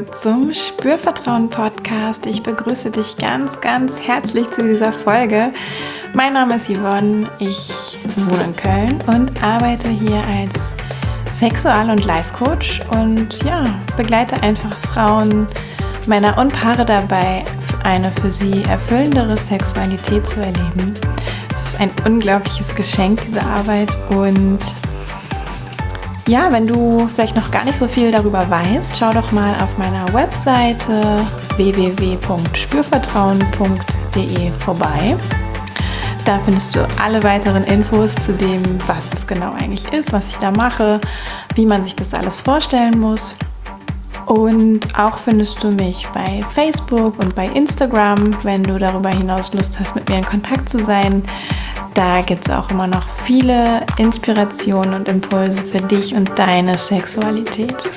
zum Spürvertrauen-Podcast. Ich begrüße dich ganz, ganz herzlich zu dieser Folge. Mein Name ist Yvonne, ich wohne in Köln und arbeite hier als Sexual- und Life-Coach und begleite einfach Frauen, Männer und Paare dabei, eine für sie erfüllendere Sexualität zu erleben. Es ist ein unglaubliches Geschenk, diese Arbeit, und wenn du vielleicht noch gar nicht so viel darüber weißt, schau doch mal auf meiner Webseite www.spürvertrauen.de vorbei. Da findest du alle weiteren Infos zu dem, was das genau eigentlich ist, was ich da mache, wie man sich das alles vorstellen muss. Und auch findest du mich bei Facebook und bei Instagram, wenn du darüber hinaus Lust hast, mit mir in Kontakt zu sein. Da gibt es auch immer noch viele Inspirationen und Impulse für dich und deine Sexualität.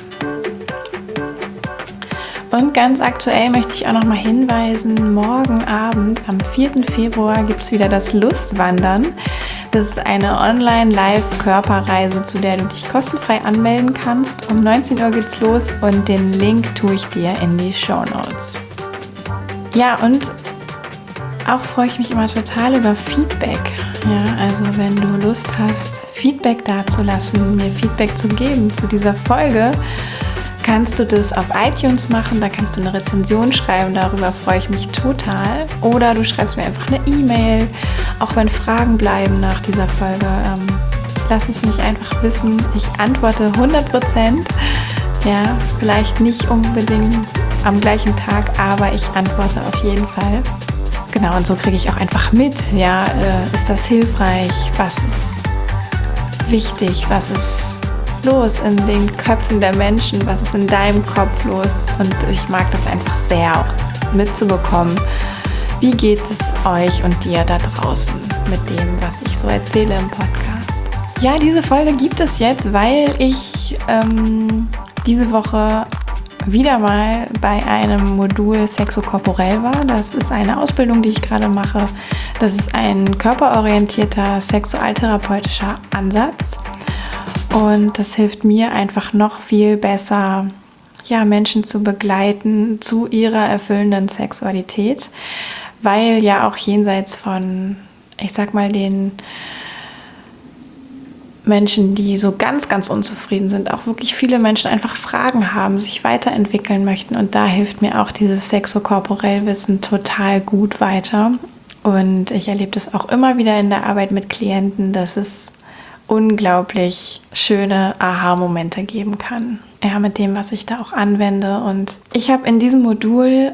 Und ganz aktuell möchte ich auch noch mal hinweisen, morgen Abend am 4. Februar gibt es wieder das Lustwandern. Das ist eine Online-Live-Körperreise, zu der du dich kostenfrei anmelden kannst. Um 19 Uhr geht's los und den Link tue ich dir in die Shownotes. Ja, und auch freue ich mich immer total über Feedback. Ja, also wenn du Lust hast, Feedback dazulassen, mir Feedback zu geben zu dieser Folge, kannst du das auf iTunes machen, da kannst du eine Rezension schreiben, darüber freue ich mich total. Oder du schreibst mir einfach eine E-Mail, auch wenn Fragen bleiben nach dieser Folge. Lass es mich einfach wissen, ich antworte 100%. Ja, vielleicht nicht unbedingt am gleichen Tag, aber ich antworte auf jeden Fall. Genau, und so kriege ich auch einfach mit, ist das hilfreich, was ist wichtig, was ist los in den Köpfen der Menschen, was ist in deinem Kopf los, und ich mag das einfach sehr auch mitzubekommen, wie geht es euch und dir da draußen mit dem, was ich so erzähle im Podcast. Ja, diese Folge gibt es jetzt, weil ich diese Woche wieder mal bei einem Modul Sexokorporell war. Das ist eine Ausbildung, die ich gerade mache. Das ist ein körperorientierter sexualtherapeutischer Ansatz. Und das hilft mir einfach noch viel besser, Menschen zu begleiten zu ihrer erfüllenden Sexualität. Weil ja auch jenseits von, den Menschen, die so ganz, ganz unzufrieden sind, auch wirklich viele Menschen einfach Fragen haben, sich weiterentwickeln möchten. Und da hilft mir auch dieses Sexokorporell-Wissen total gut weiter. Und ich erlebe das auch immer wieder in der Arbeit mit Klienten, dass es unglaublich schöne Aha-Momente geben kann. Ja, mit dem, was ich da auch anwende. Und ich habe in diesem Modul,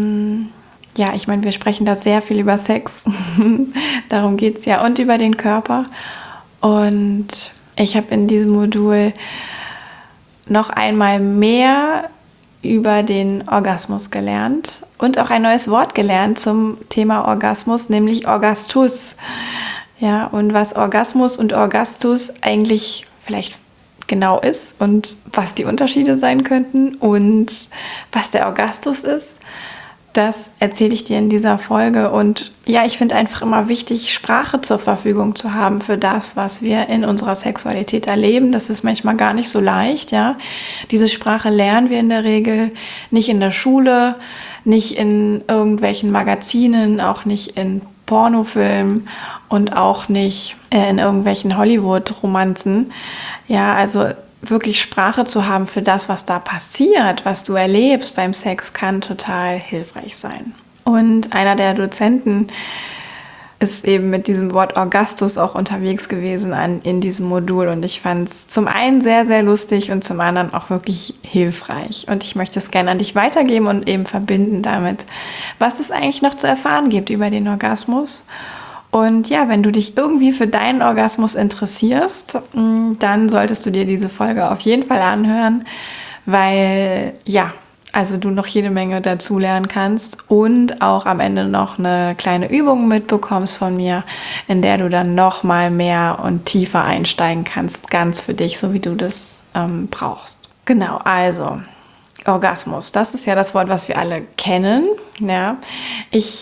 wir sprechen da sehr viel über Sex. Darum geht es ja, und über den Körper. Und ich habe in diesem Modul noch einmal mehr über den Orgasmus gelernt und auch ein neues Wort gelernt zum Thema Orgasmus, nämlich Orgastus. Ja, und was Orgasmus und Orgastus eigentlich vielleicht genau ist und was die Unterschiede sein könnten und was der Orgastus ist, das erzähle ich dir in dieser Folge. Und ich finde einfach immer wichtig, Sprache zur Verfügung zu haben für das, was wir in unserer Sexualität erleben. Das ist manchmal gar nicht so leicht, ja. Diese Sprache lernen wir in der Regel nicht in der Schule, nicht in irgendwelchen Magazinen, auch nicht in Pornofilmen und auch nicht in irgendwelchen Hollywood-Romanzen. Ja, also wirklich Sprache zu haben für das, was da passiert, was du erlebst beim Sex, kann total hilfreich sein. Und einer der Dozenten ist eben mit diesem Wort Orgastus auch unterwegs gewesen in diesem Modul, und ich fand es zum einen sehr, sehr lustig und zum anderen auch wirklich hilfreich. Und ich möchte es gerne an dich weitergeben und eben verbinden damit, was es eigentlich noch zu erfahren gibt über den Orgasmus. Und wenn du dich irgendwie für deinen Orgasmus interessierst, dann solltest du dir diese Folge auf jeden Fall anhören, weil du noch jede Menge dazu lernen kannst und auch am Ende noch eine kleine Übung mitbekommst von mir, in der du dann noch mal mehr und tiefer einsteigen kannst, ganz für dich, so wie du das brauchst. Genau, also Orgasmus, das ist ja das Wort, was wir alle kennen. Ja. Ich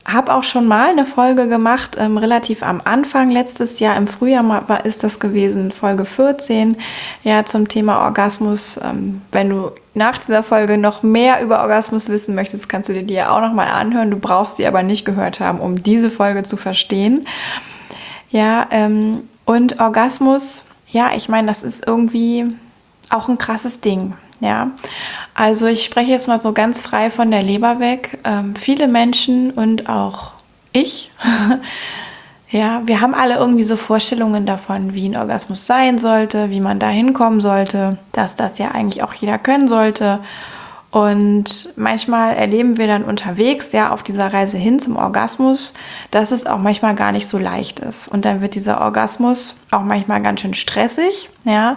habe auch schon mal eine Folge gemacht, relativ am Anfang, letztes Jahr im Frühjahr ist das gewesen, Folge 14, ja, zum Thema Orgasmus. Wenn du nach dieser Folge noch mehr über Orgasmus wissen möchtest, kannst du dir die ja auch nochmal anhören. Du brauchst sie aber nicht gehört haben, um diese Folge zu verstehen. Ja, und Orgasmus, ja, ich meine, das ist irgendwie auch ein krasses Ding, ja. Also ich spreche jetzt mal so ganz frei von der Leber weg. Viele Menschen und auch ich, ja, wir haben alle irgendwie so Vorstellungen davon, wie ein Orgasmus sein sollte, wie man da hinkommen sollte, dass das ja eigentlich auch jeder können sollte. Und manchmal erleben wir dann unterwegs, ja, auf dieser Reise hin zum Orgasmus, dass es auch manchmal gar nicht so leicht ist. Und dann wird dieser Orgasmus auch manchmal ganz schön stressig, ja,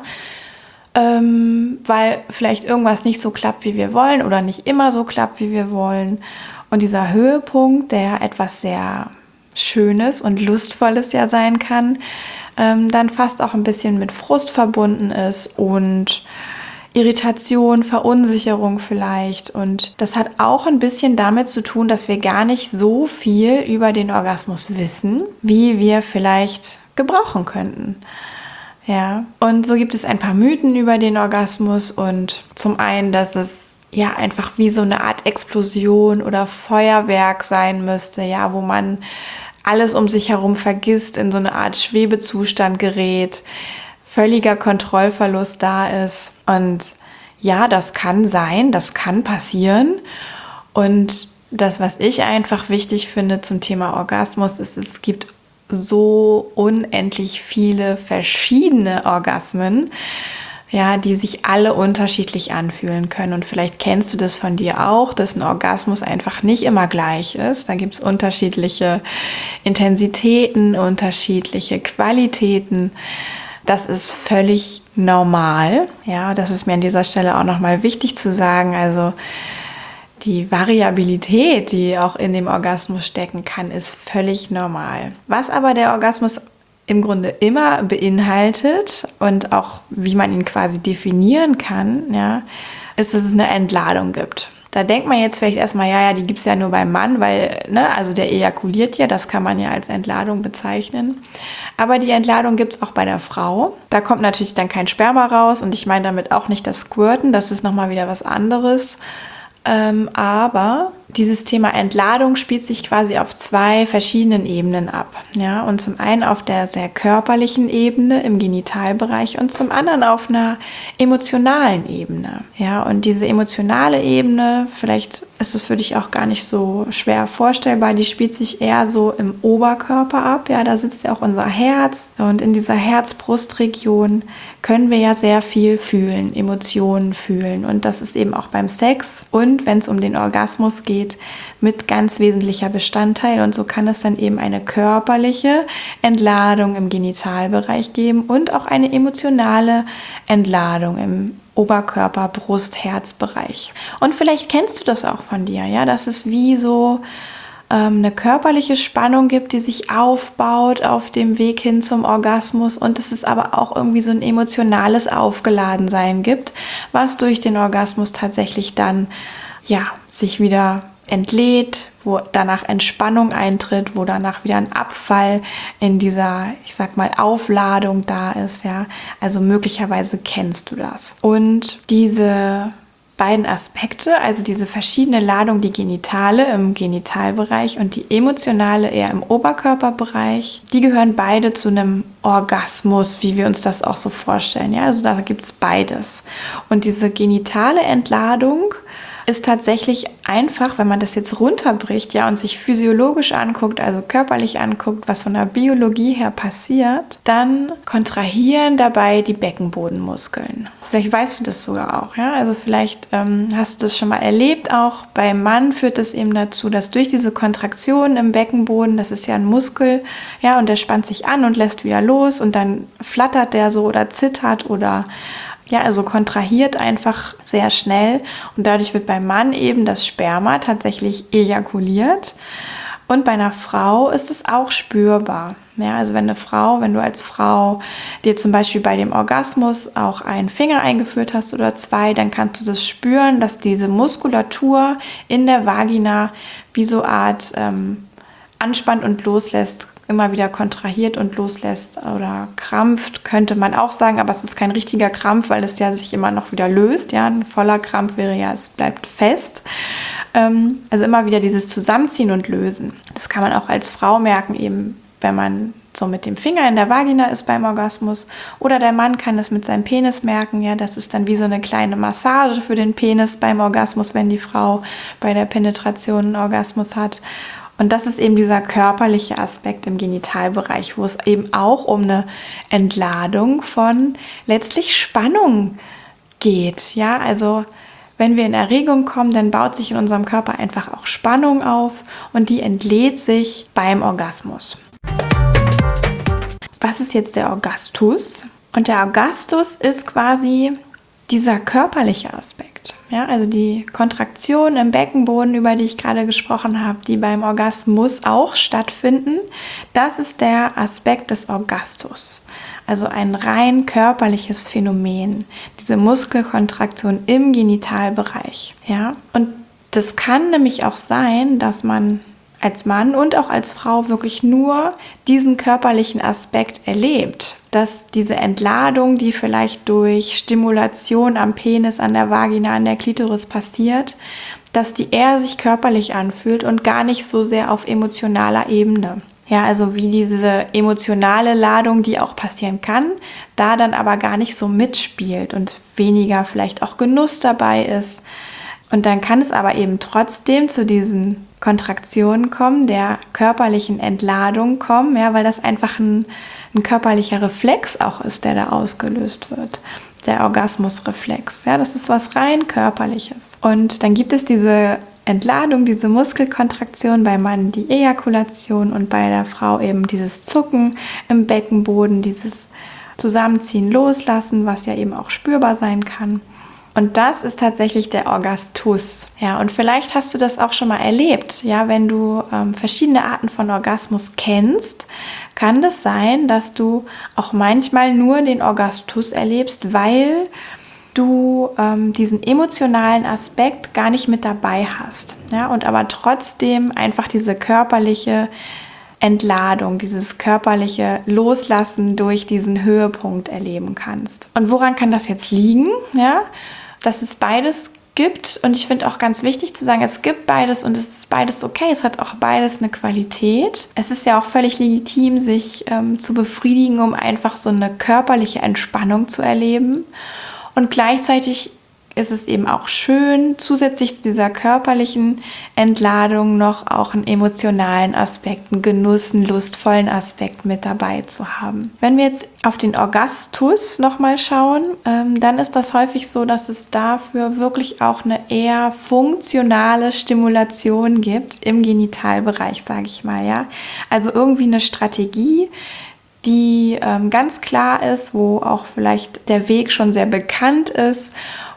weil vielleicht irgendwas nicht so klappt, wie wir wollen oder nicht immer so klappt, wie wir wollen. Und dieser Höhepunkt, der etwas sehr Schönes und Lustvolles ja sein kann, dann fast auch ein bisschen mit Frust verbunden ist und Irritation, Verunsicherung vielleicht. Und das hat auch ein bisschen damit zu tun, dass wir gar nicht so viel über den Orgasmus wissen, wie wir vielleicht gebrauchen könnten. Ja, und so gibt es ein paar Mythen über den Orgasmus und zum einen, dass es ja einfach wie so eine Art Explosion oder Feuerwerk sein müsste, ja, wo man alles um sich herum vergisst, in so eine Art Schwebezustand gerät, völliger Kontrollverlust da ist. Und ja, das kann sein, das kann passieren. Und das, was ich einfach wichtig finde zum Thema Orgasmus, ist, es gibt so unendlich viele verschiedene Orgasmen, ja, die sich alle unterschiedlich anfühlen können. Und vielleicht kennst du das von dir auch, dass ein Orgasmus einfach nicht immer gleich ist. Da gibt es unterschiedliche Intensitäten, unterschiedliche Qualitäten. Das ist völlig normal. Ja, das ist mir an dieser Stelle auch nochmal wichtig zu sagen. Also die Variabilität, die auch in dem Orgasmus stecken kann, ist völlig normal. Was aber der Orgasmus im Grunde immer beinhaltet und auch wie man ihn quasi definieren kann, ja, ist, dass es eine Entladung gibt. Da denkt man jetzt vielleicht erstmal, ja, die gibt es ja nur beim Mann, weil, ne, also der ejakuliert ja, das kann man ja als Entladung bezeichnen. Aber die Entladung gibt es auch bei der Frau. Da kommt natürlich dann kein Sperma raus und ich meine damit auch nicht das Squirten, das ist nochmal wieder was anderes. Aber dieses Thema Entladung spielt sich quasi auf zwei verschiedenen Ebenen ab. Ja? Und zum einen auf der sehr körperlichen Ebene im Genitalbereich und zum anderen auf einer emotionalen Ebene. Ja? Und diese emotionale Ebene, vielleicht ist es für dich auch gar nicht so schwer vorstellbar, die spielt sich eher so im Oberkörper ab. Ja? Da sitzt ja auch unser Herz und in dieser Herz-Brust-Region können wir ja sehr viel fühlen, Emotionen fühlen. Und das ist eben auch beim Sex und wenn es um den Orgasmus geht, mit ganz wesentlicher Bestandteil. Und so kann es dann eben eine körperliche Entladung im Genitalbereich geben und auch eine emotionale Entladung im Oberkörper, Brust, Herzbereich. Und vielleicht kennst du das auch von dir, ja, dass es wie so eine körperliche Spannung gibt, die sich aufbaut auf dem Weg hin zum Orgasmus und dass es aber auch irgendwie so ein emotionales Aufgeladensein gibt, was durch den Orgasmus tatsächlich dann ja sich wieder entlädt, wo danach Entspannung eintritt, wo danach wieder ein Abfall in dieser, ich sag mal, Aufladung da ist, ja. Also möglicherweise kennst du das. Und diese beiden Aspekte, also diese verschiedene Ladung, die genitale im Genitalbereich und die emotionale eher im Oberkörperbereich, die gehören beide zu einem Orgasmus, wie wir uns das auch so vorstellen. Ja, also da gibt es beides. Und diese genitale Entladung ist tatsächlich einfach, wenn man das jetzt runterbricht, ja, und sich physiologisch anguckt, also körperlich anguckt, was von der Biologie her passiert, dann kontrahieren dabei die Beckenbodenmuskeln. Vielleicht weißt du das sogar auch, ja, also vielleicht hast du das schon mal erlebt auch. Beim Mann führt das eben dazu, dass durch diese Kontraktion im Beckenboden, das ist ja ein Muskel, ja, und der spannt sich an und lässt wieder los und dann flattert der so oder zittert oder ja, also kontrahiert einfach sehr schnell und dadurch wird beim Mann eben das Sperma tatsächlich ejakuliert und bei einer Frau ist es auch spürbar. Ja, also wenn du als Frau dir zum Beispiel bei dem Orgasmus auch einen Finger eingeführt hast oder zwei, dann kannst du das spüren, dass diese Muskulatur in der Vagina wie so eine Art anspannt und loslässt, immer wieder kontrahiert und loslässt oder krampft, könnte man auch sagen, aber es ist kein richtiger Krampf, weil es ja sich immer noch wieder löst. Ja, ein voller Krampf wäre ja, es bleibt fest. Also immer wieder dieses Zusammenziehen und Lösen. Das kann man auch als Frau merken, eben wenn man so mit dem Finger in der Vagina ist beim Orgasmus. Oder der Mann kann es mit seinem Penis merken. Ja, das ist dann wie so eine kleine Massage für den Penis beim Orgasmus, wenn die Frau bei der Penetration einen Orgasmus hat. Und das ist eben dieser körperliche Aspekt im Genitalbereich, wo es eben auch um eine Entladung von letztlich Spannung geht. Ja, also wenn wir in Erregung kommen, dann baut sich in unserem Körper einfach auch Spannung auf und die entlädt sich beim Orgasmus. Was ist jetzt der Orgastus? Und der Orgastus ist quasi dieser körperliche Aspekt. Ja, also die Kontraktion im Beckenboden, über die ich gerade gesprochen habe, die beim Orgasmus auch stattfinden, das ist der Aspekt des Orgastus. Also ein rein körperliches Phänomen, diese Muskelkontraktion im Genitalbereich. Ja? Und das kann nämlich auch sein, dass man als Mann und auch als Frau wirklich nur diesen körperlichen Aspekt erlebt, dass diese Entladung, die vielleicht durch Stimulation am Penis, an der Vagina, an der Klitoris passiert, dass die eher sich körperlich anfühlt und gar nicht so sehr auf emotionaler Ebene. Ja, also wie diese emotionale Ladung, die auch passieren kann, da dann aber gar nicht so mitspielt und weniger vielleicht auch Genuss dabei ist. Und dann kann es aber eben trotzdem zu diesen Kontraktionen kommen, der körperlichen Entladung kommen, ja, weil das einfach ein körperlicher Reflex auch ist, der da ausgelöst wird. Der Orgasmusreflex, ja, das ist was rein Körperliches. Und dann gibt es diese Entladung, diese Muskelkontraktion, beim Mann die Ejakulation und bei der Frau eben dieses Zucken im Beckenboden, dieses Zusammenziehen, Loslassen, was ja eben auch spürbar sein kann. Und das ist tatsächlich der Orgastus. Ja, und vielleicht hast du das auch schon mal erlebt. Ja, wenn du verschiedene Arten von Orgasmus kennst, kann das sein, dass du auch manchmal nur den Orgastus erlebst, weil du diesen emotionalen Aspekt gar nicht mit dabei hast. Ja, und aber trotzdem einfach diese körperliche Entladung, dieses körperliche Loslassen durch diesen Höhepunkt erleben kannst. Und woran kann das jetzt liegen? Ja, dass es beides gibt, und ich finde auch ganz wichtig zu sagen, es gibt beides und es ist beides okay, es hat auch beides eine Qualität. Es ist ja auch völlig legitim, sich zu befriedigen, um einfach so eine körperliche Entspannung zu erleben, und gleichzeitig ist es eben auch schön, zusätzlich zu dieser körperlichen Entladung noch auch einen emotionalen Aspekt, einen Genuss, einen lustvollen Aspekt mit dabei zu haben. Wenn wir jetzt auf den Orgastus nochmal schauen, dann ist das häufig so, dass es dafür wirklich auch eine eher funktionale Stimulation gibt im Genitalbereich, sage ich mal. Ja? Also irgendwie eine Strategie, die ganz klar ist, wo auch vielleicht der Weg schon sehr bekannt ist,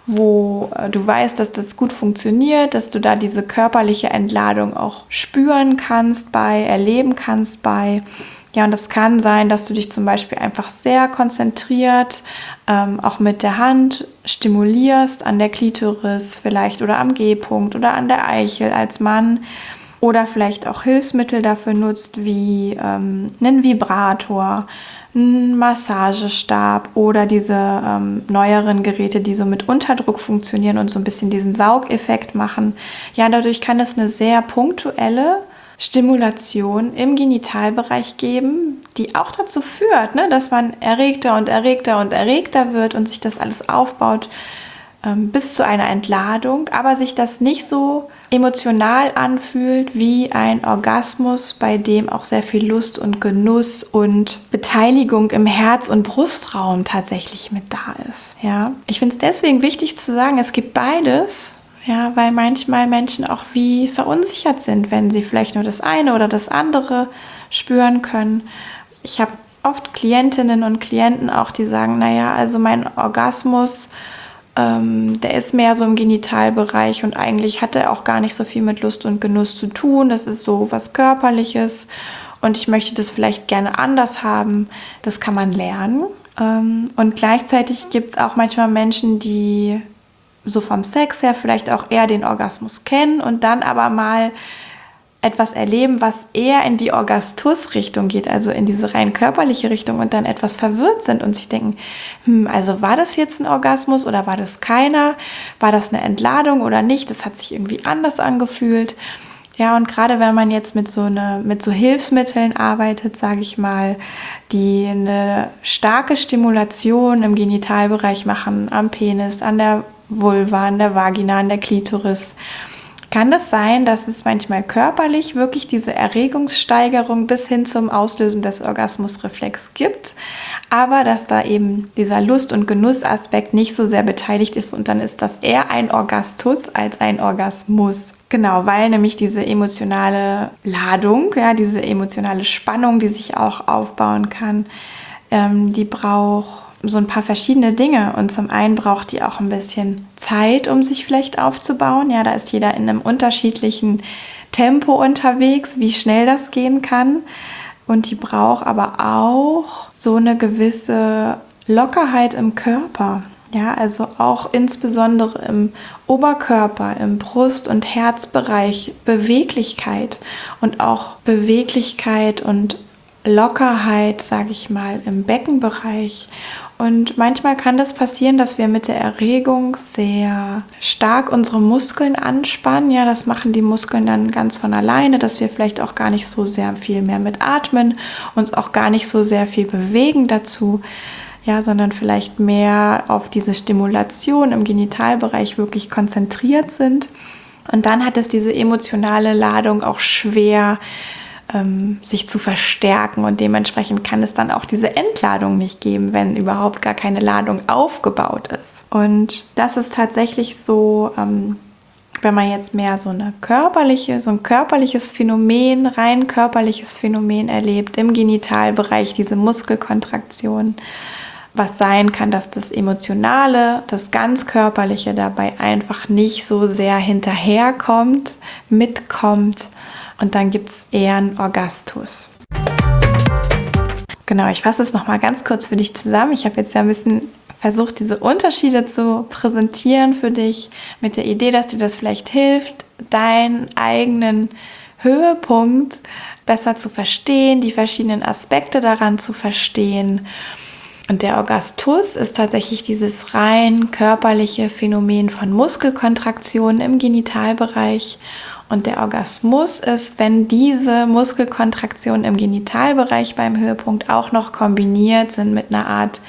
wo du weißt, dass das gut funktioniert, dass du da diese körperliche Entladung auch spüren kannst erleben kannst Ja, und das kann sein, dass du dich zum Beispiel einfach sehr konzentriert, auch mit der Hand stimulierst an der Klitoris vielleicht oder am G-Punkt oder an der Eichel als Mann. Oder vielleicht auch Hilfsmittel dafür nutzt, wie einen Vibrator, einen Massagestab oder diese neueren Geräte, die so mit Unterdruck funktionieren und so ein bisschen diesen Saugeffekt machen. Ja, dadurch kann es eine sehr punktuelle Stimulation im Genitalbereich geben, die auch dazu führt, dass man erregter und erregter und erregter wird und sich das alles aufbaut bis zu einer Entladung, aber sich das nicht so emotional anfühlt wie ein Orgasmus, bei dem auch sehr viel Lust und Genuss und Beteiligung im Herz- und Brustraum tatsächlich mit da ist. Ja? Ich finde es deswegen wichtig zu sagen, es gibt beides, ja, weil manchmal Menschen auch wie verunsichert sind, wenn sie vielleicht nur das eine oder das andere spüren können. Ich habe oft Klientinnen und Klienten auch, die sagen, naja, also mein Orgasmus, der ist mehr so im Genitalbereich und eigentlich hat er auch gar nicht so viel mit Lust und Genuss zu tun. Das ist so was Körperliches und ich möchte das vielleicht gerne anders haben. Das kann man lernen. Und gleichzeitig gibt es auch manchmal Menschen, die so vom Sex her vielleicht auch eher den Orgasmus kennen und dann aber mal etwas erleben, was eher in die Orgastus-Richtung geht, also in diese rein körperliche Richtung und dann etwas verwirrt sind und sich denken, also war das jetzt ein Orgasmus oder war das keiner? War das eine Entladung oder nicht? Das hat sich irgendwie anders angefühlt. Ja, und gerade wenn man jetzt mit so Hilfsmitteln arbeitet, sage ich mal, die eine starke Stimulation im Genitalbereich machen, am Penis, an der Vulva, an der Vagina, an der Klitoris, kann das sein, dass es manchmal körperlich wirklich diese Erregungssteigerung bis hin zum Auslösen des Orgasmusreflex gibt, aber dass da eben dieser Lust- und Genussaspekt nicht so sehr beteiligt ist und dann ist das eher ein Orgastus als ein Orgasmus. Genau, weil nämlich diese emotionale Ladung, ja, diese emotionale Spannung, die sich auch aufbauen kann, die braucht so ein paar verschiedene Dinge. Und zum einen braucht die auch ein bisschen Zeit, um sich vielleicht aufzubauen. Ja, da ist jeder in einem unterschiedlichen Tempo unterwegs, wie schnell das gehen kann. Und die braucht aber auch so eine gewisse Lockerheit im Körper. Ja, also auch insbesondere im Oberkörper, im Brust- und Herzbereich Beweglichkeit und auch Beweglichkeit und Lockerheit, sage ich mal, im Beckenbereich. Und manchmal kann das passieren, dass wir mit der Erregung sehr stark unsere Muskeln anspannen. Ja, das machen die Muskeln dann ganz von alleine, dass wir vielleicht auch gar nicht so sehr viel mehr mit atmen, uns auch gar nicht so sehr viel bewegen dazu. Ja, sondern vielleicht mehr auf diese Stimulation im Genitalbereich wirklich konzentriert sind. Und dann hat es diese emotionale Ladung auch schwer, sich zu verstärken und dementsprechend kann es dann auch diese Entladung nicht geben, wenn überhaupt gar keine Ladung aufgebaut ist. Und das ist tatsächlich so, wenn man jetzt mehr so ein körperliches Phänomen, rein körperliches Phänomen erlebt, im Genitalbereich, diese Muskelkontraktion, was sein kann, dass das Emotionale, das ganz Körperliche dabei einfach nicht so sehr hinterherkommt, mitkommt und dann gibt es eher einen Orgastus. Genau, ich fasse es nochmal ganz kurz für dich zusammen. Ich habe jetzt ja ein bisschen versucht, diese Unterschiede zu präsentieren für dich, mit der Idee, dass dir das vielleicht hilft, deinen eigenen Höhepunkt besser zu verstehen, die verschiedenen Aspekte daran zu verstehen. Und der Orgastus ist tatsächlich dieses rein körperliche Phänomen von Muskelkontraktionen im Genitalbereich. Und der Orgasmus ist, wenn diese Muskelkontraktionen im Genitalbereich beim Höhepunkt auch noch kombiniert sind mit einer Art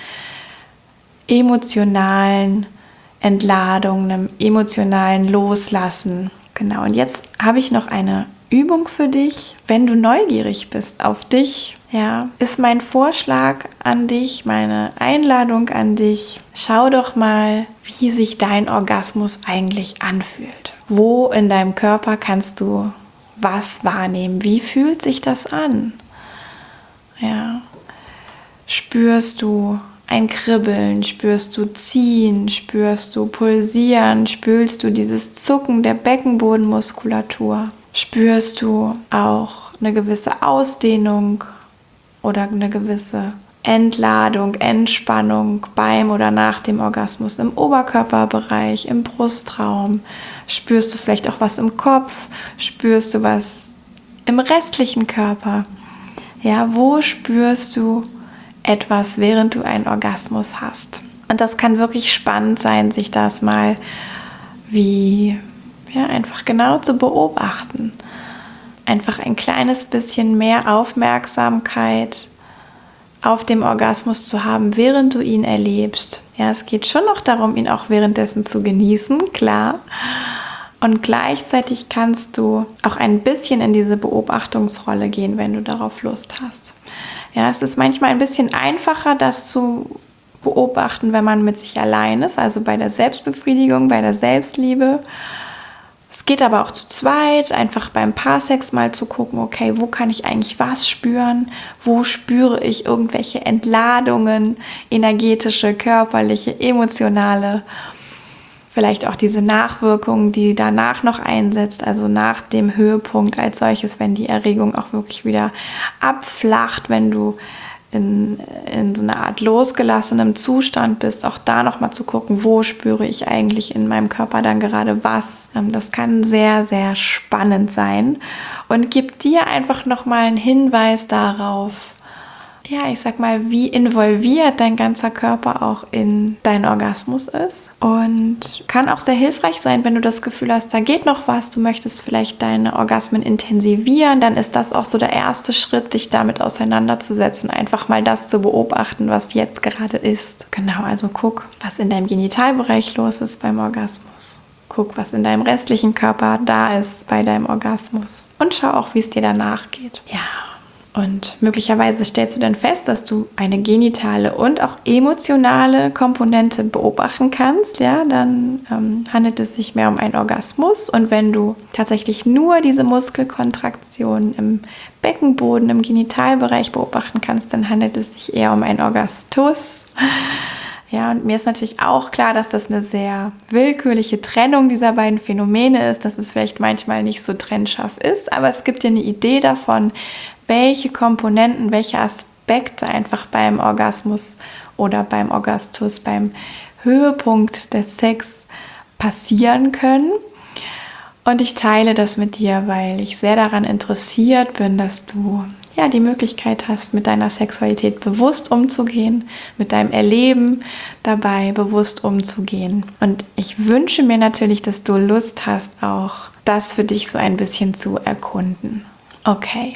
emotionalen Entladung, einem emotionalen Loslassen. Genau, und jetzt habe ich noch eine Übung für dich. Wenn du neugierig bist auf dich, ja, ist mein Vorschlag an dich, meine Einladung an dich. Schau doch mal, wie sich dein Orgasmus eigentlich anfühlt. Wo in deinem Körper kannst du was wahrnehmen? Wie fühlt sich das an? Ja. Spürst du ein Kribbeln? Spürst du Ziehen? Spürst du Pulsieren? Spürst du dieses Zucken der Beckenbodenmuskulatur? Spürst du auch eine gewisse Ausdehnung oder eine gewisse Entladung, Entspannung beim oder nach dem Orgasmus im Oberkörperbereich, im Brustraum? Spürst du vielleicht auch was im Kopf? Spürst du was im restlichen Körper? Ja, wo spürst du etwas, während du einen Orgasmus hast? Und das kann wirklich spannend sein, sich das mal einfach genau zu beobachten. Einfach ein kleines bisschen mehr Aufmerksamkeit auf dem Orgasmus zu haben, während du ihn erlebst. Ja, es geht schon noch darum, ihn auch währenddessen zu genießen, klar. Und gleichzeitig kannst du auch ein bisschen in diese Beobachtungsrolle gehen, wenn du darauf Lust hast. Ja, es ist manchmal ein bisschen einfacher, das zu beobachten, wenn man mit sich allein ist, also bei der Selbstbefriedigung, bei der Selbstliebe. Es geht aber auch zu zweit, einfach beim Paarsex mal zu gucken, okay, wo kann ich eigentlich was spüren? Wo spüre ich irgendwelche Entladungen, energetische, körperliche, emotionale? Vielleicht auch diese Nachwirkungen, die danach noch einsetzt, also nach dem Höhepunkt als solches, wenn die Erregung auch wirklich wieder abflacht, wenn du in so einer Art losgelassenem Zustand bist, auch da nochmal zu gucken, wo spüre ich eigentlich in meinem Körper dann gerade was. Das kann sehr, sehr spannend sein und gibt dir einfach nochmal einen Hinweis darauf, ja, ich sag mal, wie involviert dein ganzer Körper auch in deinen Orgasmus ist. Und kann auch sehr hilfreich sein, wenn du das Gefühl hast, da geht noch was, du möchtest vielleicht deine Orgasmen intensivieren, dann ist das auch so der erste Schritt, dich damit auseinanderzusetzen, einfach mal das zu beobachten, was jetzt gerade ist. Genau, also guck, was in deinem Genitalbereich los ist beim Orgasmus. Guck, was in deinem restlichen Körper da ist bei deinem Orgasmus. Und schau auch, wie es dir danach geht. Ja. Und möglicherweise stellst du dann fest, dass du eine genitale und auch emotionale Komponente beobachten kannst. Ja, dann handelt es sich mehr um einen Orgasmus. Und wenn du tatsächlich nur diese Muskelkontraktion im Beckenboden, im Genitalbereich beobachten kannst, dann handelt es sich eher um einen Orgastus. Ja, und mir ist natürlich auch klar, dass das eine sehr willkürliche Trennung dieser beiden Phänomene ist, dass es vielleicht manchmal nicht so trennscharf ist, aber es gibt dir eine Idee davon, welche Komponenten, welche Aspekte einfach beim Orgasmus oder beim Orgastus, beim Höhepunkt des Sex passieren können. Und ich teile das mit dir, weil ich sehr daran interessiert bin, dass du ja die Möglichkeit hast, mit deiner Sexualität bewusst umzugehen, mit deinem Erleben dabei bewusst umzugehen. Und ich wünsche mir natürlich, dass du Lust hast, auch das für dich so ein bisschen zu erkunden. Okay.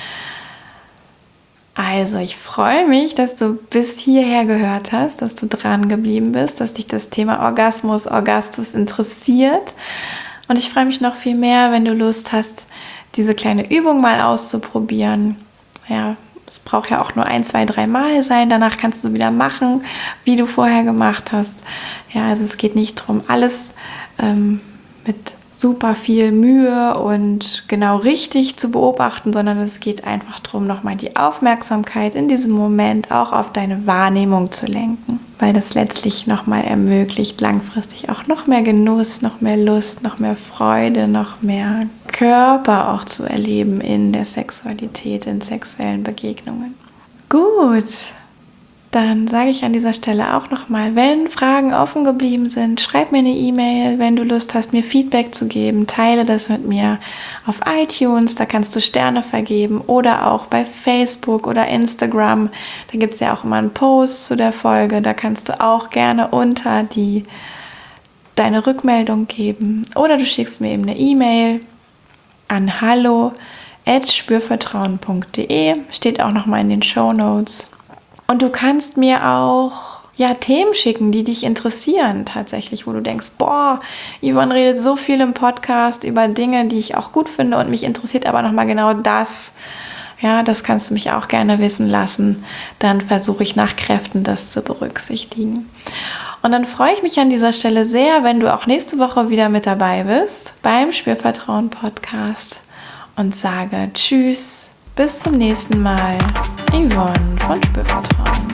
Also, ich freue mich, dass du bis hierher gehört hast, dass du dran geblieben bist, dass dich das Thema Orgasmus, Orgastus interessiert. Und ich freue mich noch viel mehr, wenn du Lust hast, diese kleine Übung mal auszuprobieren. Ja, es braucht ja auch nur 1, 2, 3 Mal sein. Danach kannst du wieder machen, wie du vorher gemacht hast. Ja, also es geht nicht darum, alles mit super viel Mühe und genau richtig zu beobachten, sondern es geht einfach darum, nochmal die Aufmerksamkeit in diesem Moment auch auf deine Wahrnehmung zu lenken, weil das letztlich nochmal ermöglicht, langfristig auch noch mehr Genuss, noch mehr Lust, noch mehr Freude, noch mehr Körper auch zu erleben in der Sexualität, in sexuellen Begegnungen. Gut. Dann sage ich an dieser Stelle auch nochmal, wenn Fragen offen geblieben sind, schreib mir eine E-Mail, wenn du Lust hast, mir Feedback zu geben, teile das mit mir auf iTunes, da kannst du Sterne vergeben oder auch bei Facebook oder Instagram, da gibt es ja auch immer einen Post zu der Folge, da kannst du auch gerne unter deine Rückmeldung geben oder du schickst mir eben eine E-Mail an hallo@spürvertrauen.de, steht auch nochmal in den Shownotes. Und du kannst mir auch Themen schicken, die dich interessieren tatsächlich, wo du denkst, boah, Yvonne redet so viel im Podcast über Dinge, die ich auch gut finde und mich interessiert aber nochmal genau das. Ja, das kannst du mich auch gerne wissen lassen. Dann versuche ich nach Kräften, das zu berücksichtigen. Und dann freue ich mich an dieser Stelle sehr, wenn du auch nächste Woche wieder mit dabei bist beim Spürvertrauen Podcast und sage Tschüss. Bis zum nächsten Mal, Yvonne von Spürvertrauen.